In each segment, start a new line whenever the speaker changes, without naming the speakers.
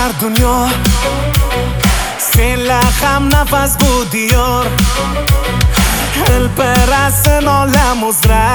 qilar dunyo, senlar ham nafas bu diyor. Hilpirasin olam uzra,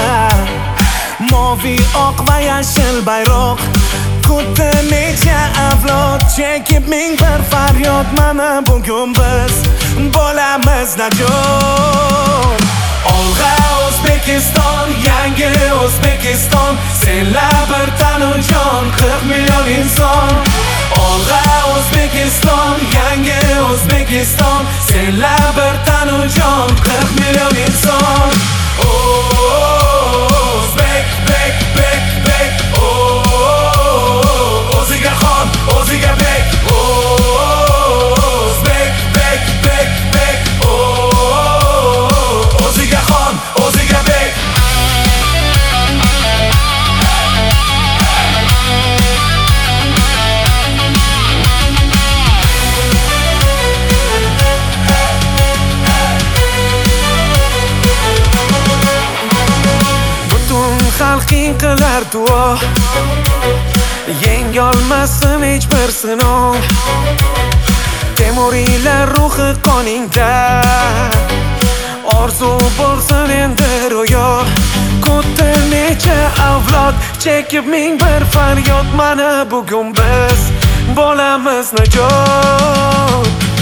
moviy oq va yashil bayroq. Kutdi necha avlod, chekib ming bir faryod. Mana bugun biz bo'lamiz najot. Olg'a O'zbekiston, yangi O'zbekiston, senlar bir tanu jon, 40 million inson. Olg'a O'zbekiston, yangi O'zbekiston, senlar bir tanu jon, 40 million inson. O'zbek, bek, bek, bek. O'ziga xon, o'ziga bek. O'zbek, bek, bek, bek. O'ziga xon, o'ziga bek. Xalqing qilar duo, yengolmasin hech bir sinov. Temuriylar ruhi qoningda, orzu bo'lsin endi ro'yo. Kutdi necha avlod, chekib ming bir faryod. Mana bugun biz bo'lamiz najot.